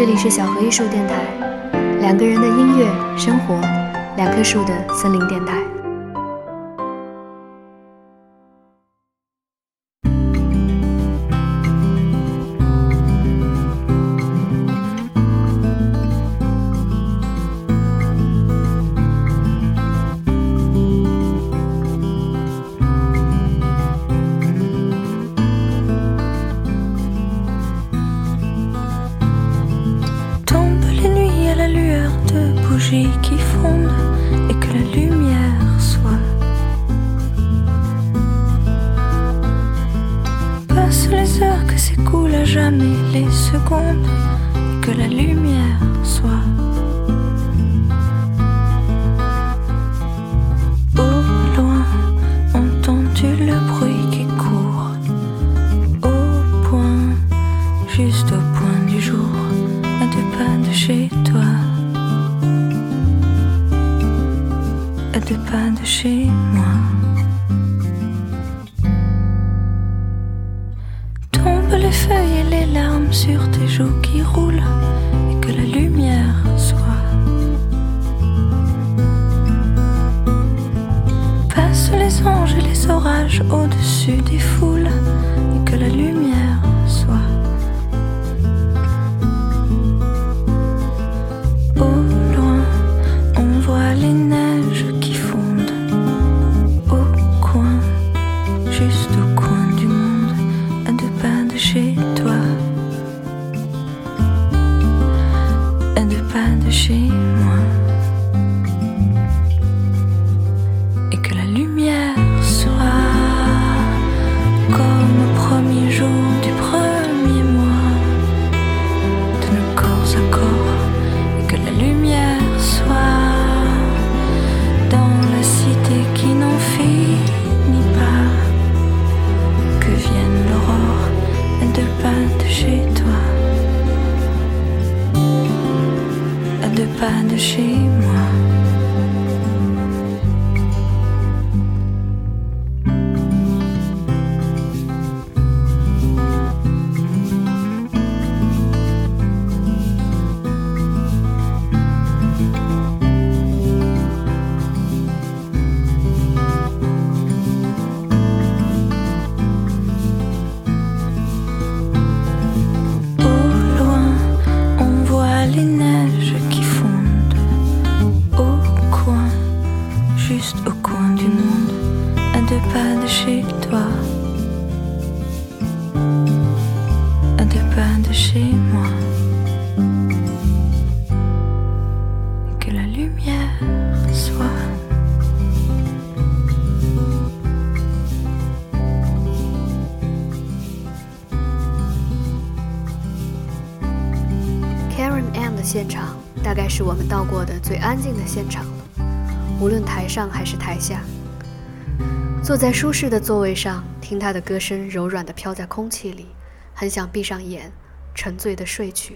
这里是小河艺术电台，两个人的音乐生活，两棵树的森林电台。 Qui fonde et que la lumière soit. Passe les heures que s'écoulent à jamais les secondes et que la lumière soit. Au loin, entends-tu le bruit qui court au point, juste au point du jour, à 2 pas de chez toi. À 2 pas de chez moi. Tombent les feuilles et les larmes sur tes joues qui roulent et que la lumière soit. Passent les anges et les orages au-dessus des foules et que la lumière soit. Au loin, on voit les neiges qui fondent au coin, juste au coin du monde, à 2 pas de chez toi, à 2 pas de chez moi. Et que la lumière soit comme au premier jour du premier mois de nos corps à corps, et que la lumière soit dans la cité qui n'en finit pas, que vienne l'aurore à 2 pas de chez toi, à 2 pas de chez moi. Les neiges qui fondent au coin, juste au coin du monde, à 2 pas de chez toi, à 2 pas de chez moi. Et que la lumière soit. Karen Ann 的现场大概是我们到过的最安静的现场了，无论台上还是台下。坐在舒适的座位上，听她的歌声柔软地飘在空气里，很想闭上眼，沉醉地睡去。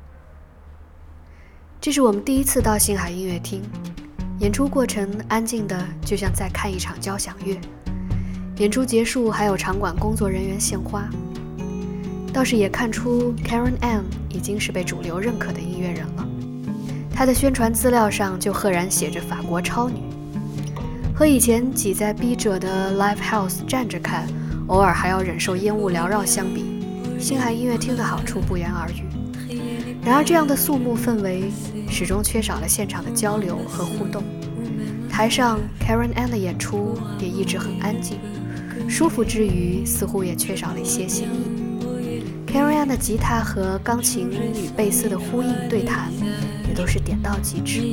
这是我们第一次到星海音乐厅，演出过程安静的就像在看一场交响乐。演出结束，还有场馆工作人员献花。倒是也看出 Karen Ann 已经是被主流认可的音乐人了。她的宣传资料上就赫然写着法国超女。和以前挤在逼仄的 Live House 站着看，偶尔还要忍受烟雾缭绕相比，星海音乐厅的好处不言而喻。然而这样的肃穆氛围始终缺少了现场的交流和互动。台上 Karen Ann 的演出也一直很安静，舒服之余似乎也缺少了一些新意。Karen Ann 的吉他和钢琴与贝斯的呼应对弹也都是点到即止。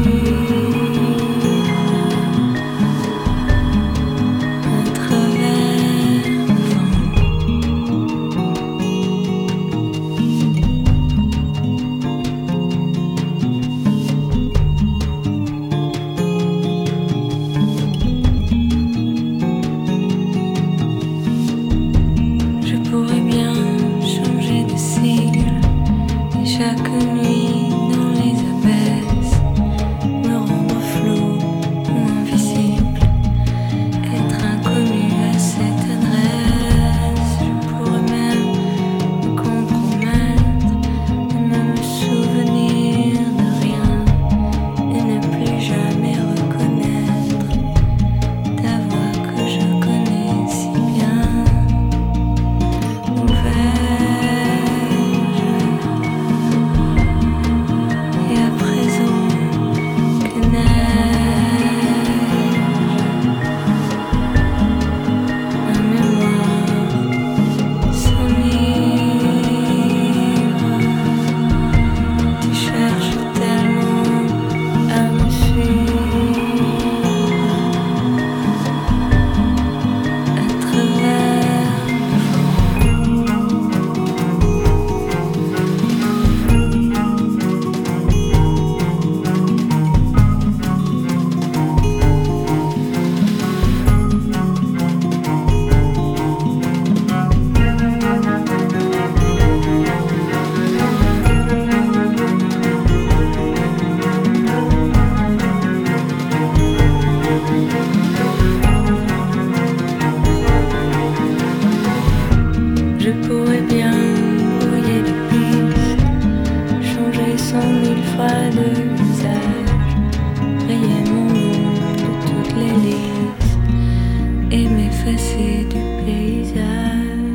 Travers effacée du paysage.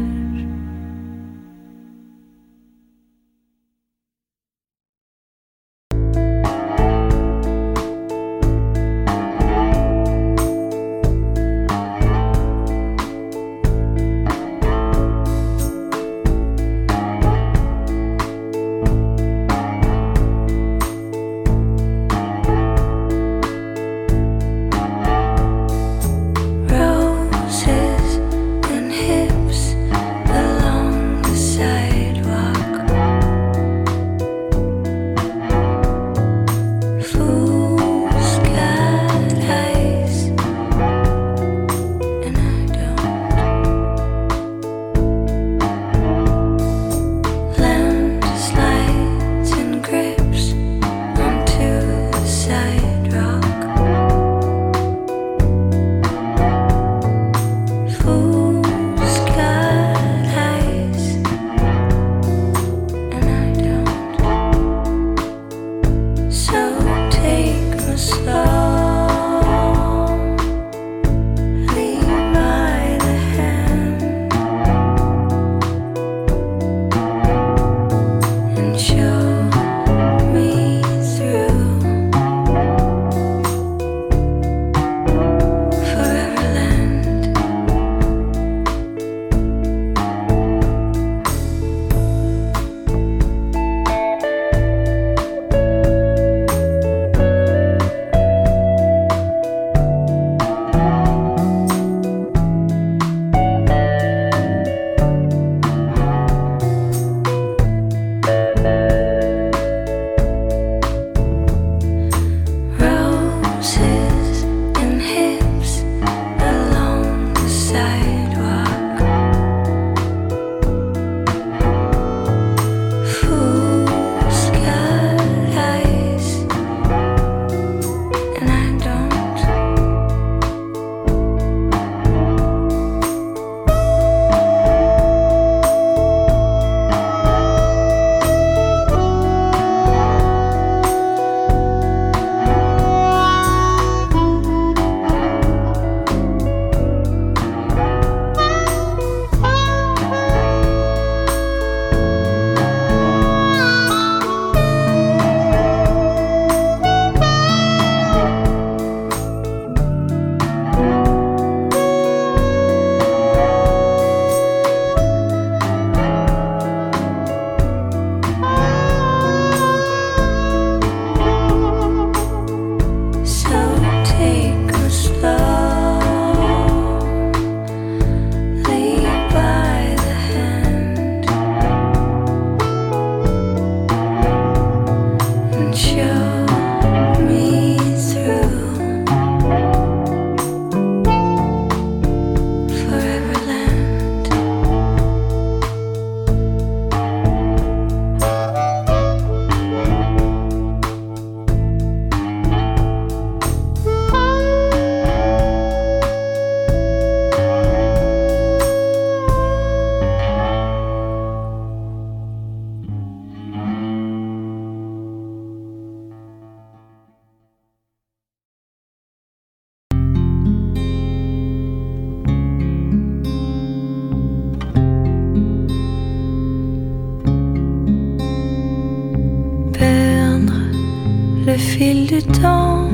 Le fil du temps,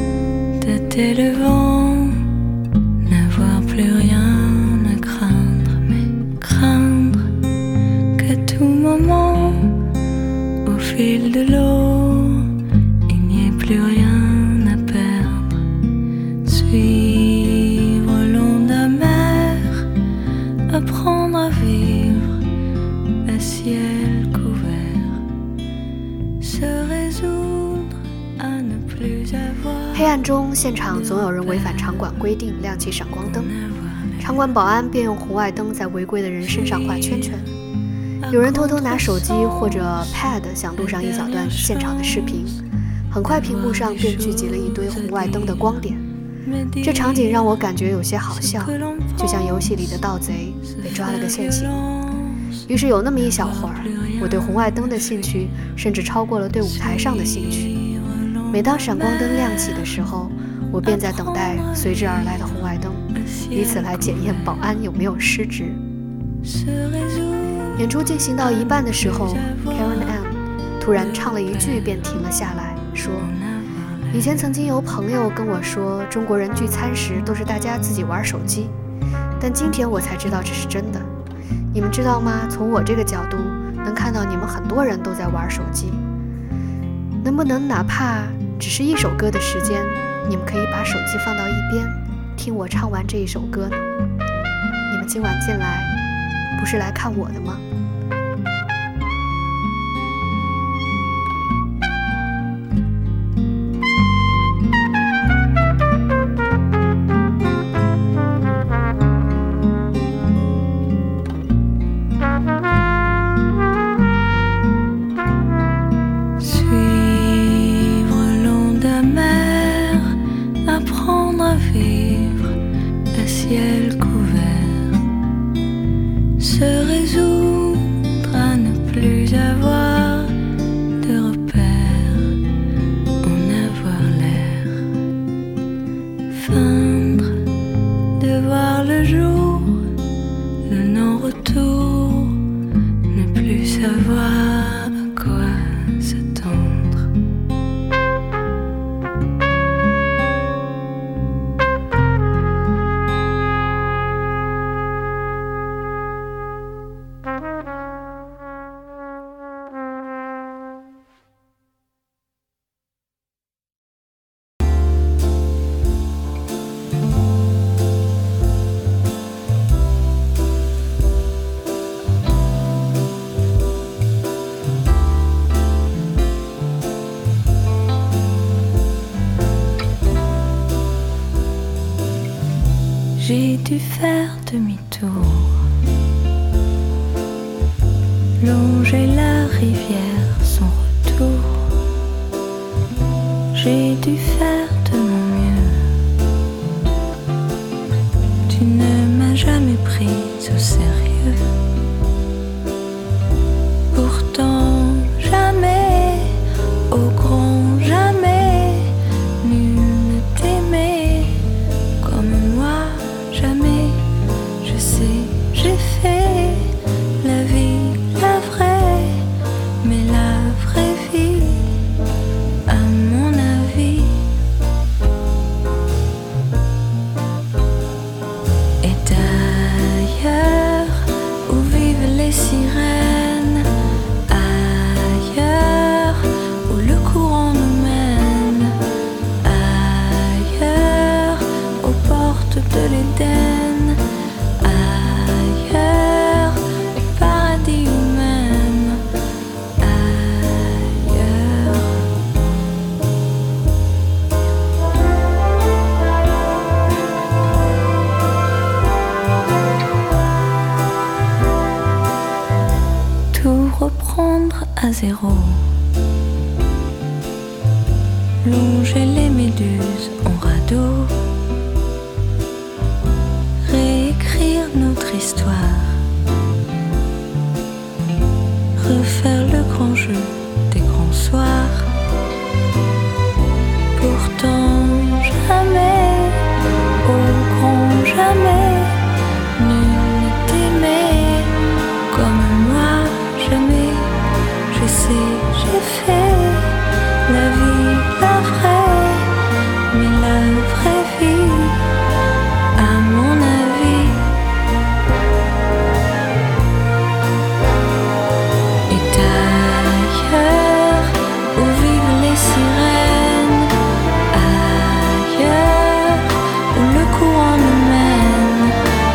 tâter le vent, n'avoir plus rien à craindre, mais craindre qu'à tout moment, au fil de l'eau, il n'y ait plus rien à perdre. Suivre l'onde amère, apprendre à vivre à ciel couvert, se résoudre。 黑暗中，现场总有人违反场馆规定亮起闪光灯，场馆保安便用红外灯在违规的人身上画圈圈。有人偷偷拿手机或者 pad 想录上一小段现场的视频，很快屏幕上便聚集了一堆红外灯的光点。这场景让我感觉有些好笑，就像游戏里的盗贼被抓了个现行。于是有那么一小会儿，我对红外灯的兴趣甚至超过了对舞台上的兴趣。每当闪光灯亮起的时候，我便在等待随之而来的红外灯。 以此来检验保安有没有失职。演出进行到一半的时候 Karen Ann 突然唱了一句便停了下来，说以前曾经有朋友跟我说中国人聚餐时都是大家自己玩手机，但今天我才知道这是真的。你们知道吗？从我这个角度能看到你们很多人都在玩手机。能不能哪怕只是一首歌的时间，你们可以把手机放到一边，听我唱完这一首歌呢？你们今晚进来不是来看我的吗 ？Ciel couvert, se résoudre à ne plus avoir de repères, en avoir l'air, feindre de voir le jour, le non-retour, ne plus savoir à quoi s'attendre. J'ai dû faire demi-tour, longer la rivière sans retour. J'ai dû faire de mon mieux. Tu ne m'as jamais prise au sérieux. Pourtant jamais, au grand jamais, nul ne t'aimait comme moi. Jamais, je sais, j'ai fait la vie, la vraie, mais la vraie vie, à mon avis, est ailleurs où vivent les sirènes, ailleurs où le courant nous mène, ailleurs aux portes de l'Éden. Reprendre à zéro, longer les méduses en radeau, réécrire notre histoire, refaire le grand jeu des grands soirs. Pourtant jamais, au grand jamais, nul ne t'aimait comme moi. Jamais, je sais, j'ai fait la vie, la vraie, mais la vraie vie, à mon avis, est ailleurs où vivent les sirènes, ailleurs où le courant nous mène,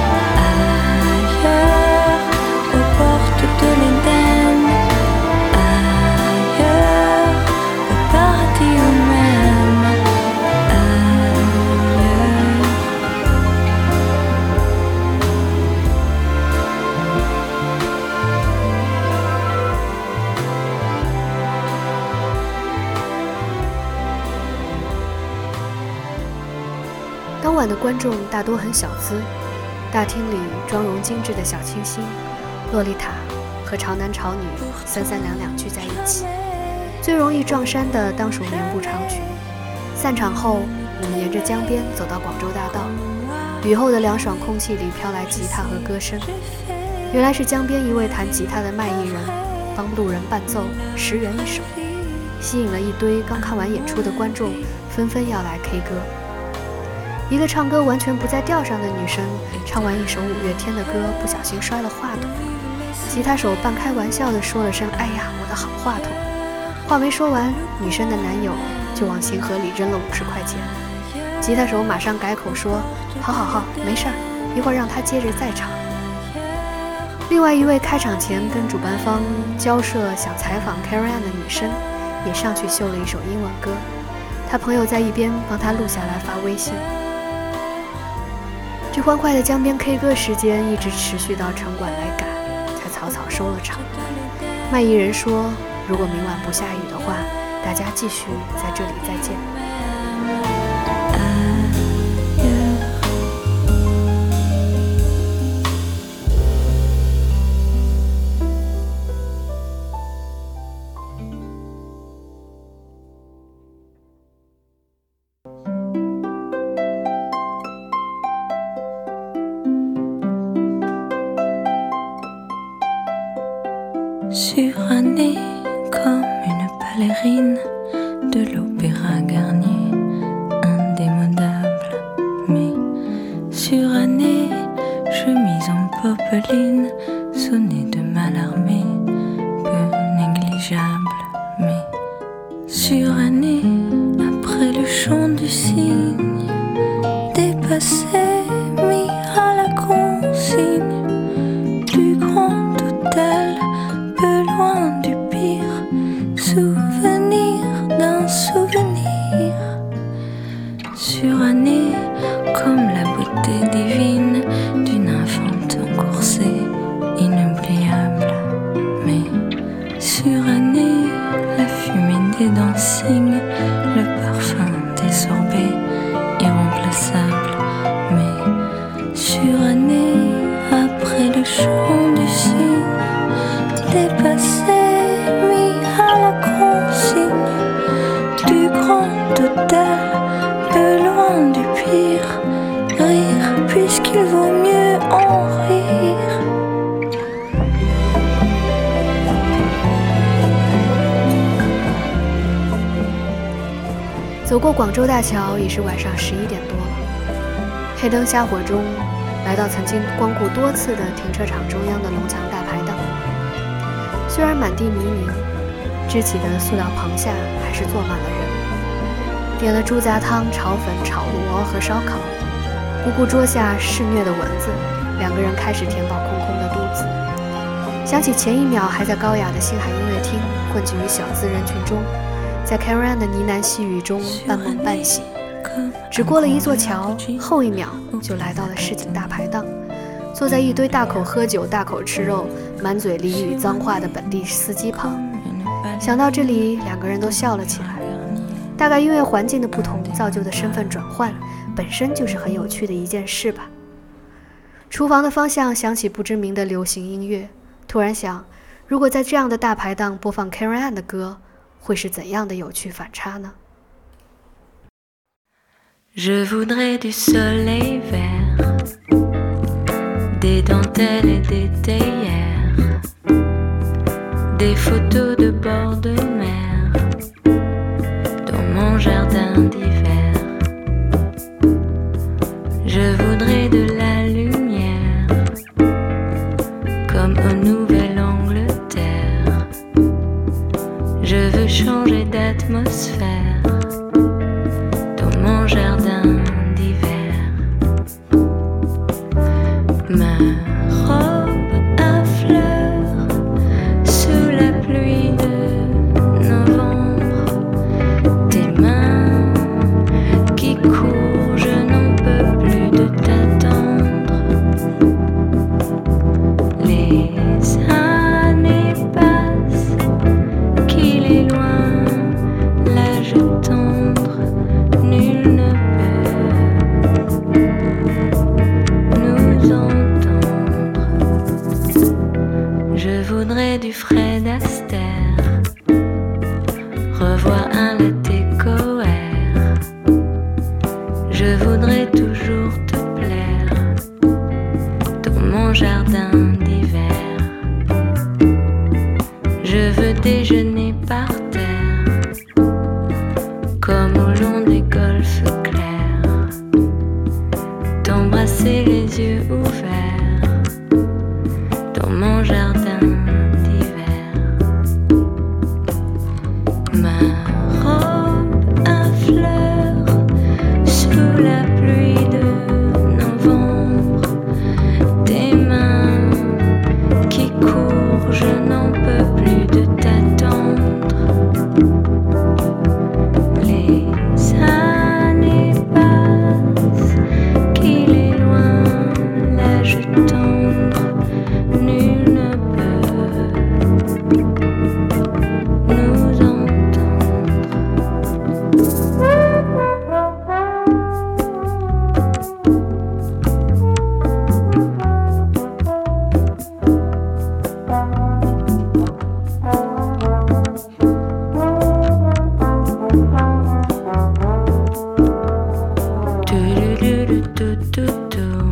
ailleurs aux portes de l'Éden. 当晚的观众大多很小资，大厅里妆容精致的小清新、洛丽塔和潮男潮女三三两两聚在一起，最容易撞衫的当属棉布长裙。散场后，我们沿着江边走到广州大道， 雨后的凉爽空气里飘来吉他和歌声，原来是江边一位弹吉他的卖艺人帮路人伴奏10元1首，吸引了一堆刚看完演出的观众，纷纷要来 K 歌。一个唱歌完全不在调上的女生唱完一首5月天的歌，不小心摔了话筒，吉他手半开玩笑地说了声“哎呀，我的好话筒”，话没说完，女生的男友就往星河里扔了50块钱。吉他手马上改口说：“好，没事儿，一会儿让他接着再唱。”另外一位开场前跟主办方交涉想采访 Carrie Ann 的女生，也上去秀了一首英文歌，她朋友在一边帮她录下来发微信。这欢快的江边 K 歌时间一直持续到城管来赶，才草草收了场。卖艺人说，如果明晚不下雨的话，大家继续在这里再见。 Surannée comme une ballerine de l'opéra Garnier, indémodable, mais surannée, chemise en popeline, sonnet de Mallarmé, peu négligeable, mais surannée, après le chant du cygne, dépassé, mis à la consigne du grand hôtel. Peu loin du pire, souvenir d'un souvenir. Surannée comme la beauté divine d'une infante coursée, inoubliable. Mais surannée, la fumée des dancing, le parfum des sorbets, irremplaçable. Mais surannée, après le chant du cygne, dépassé, mis à la consigne du grand hôtel, peu loin du pire, rire puisqu'il vaut mieux en rire. 走过广州大桥，已是晚上11点多了。黑灯瞎火中，来到曾经光顾多次的停车场中央的龙墙大排档。虽然满地泥泞，支起的塑料棚下还是坐满了人。点了猪杂汤、炒粉、炒螺和烧烤，不顾桌下肆虐的蚊子，两个人开始填饱空空的肚子。想起前一秒还在高雅的星海音乐厅混迹于小资人群中，在 Carrie Ann 的呢喃细语中半梦半醒，只过了一座桥，后一秒就来到了市井大排档，坐在一堆大口喝酒、大口吃肉、满嘴俚语脏话的本地司机旁。想到这里，两个人都笑了起来。大概因为环境的不同造就的身份转换，本身就是很有趣的一件事吧。厨房的方向响起不知名的流行音乐，突然想，如果在这样的大排档播放 Carrie Ann 的歌，会是怎样的有趣反差呢？ Je voudrais du soleil vert, des dentelles et des théières, des photos de bord de mer, dans mon jardin d'hiver. Je voudrais de la lumière, comme au Nouvelle-Angleterre. Je veux changer d'atmosphère dans mon jardin d'hiver. Ma robe à fleurs sous la pluie de novembre. Tes mains qui courent, je n'en peux plus de t'attendre. Les années passent, qu'il est loin l'âge tendre. Nul ne peut nous entendre. Je voudrais du Fred Astaire, revoir un latte coère. Je voudrais toujours te plaire. mon jardin d'hiver. Je veux déjeuner par terre, comme au long des golfes clairs, t'embrasser les yeux ouverts dans mon jardin d'hiver. Ma robe à fleurs sous la pluie de novembre, tes mains qui courent, je n'en peux plus de t'attendre. Les années passent, qu'il est loin l'âge tendre, nul ne peut nous entendre. Do do do do do do.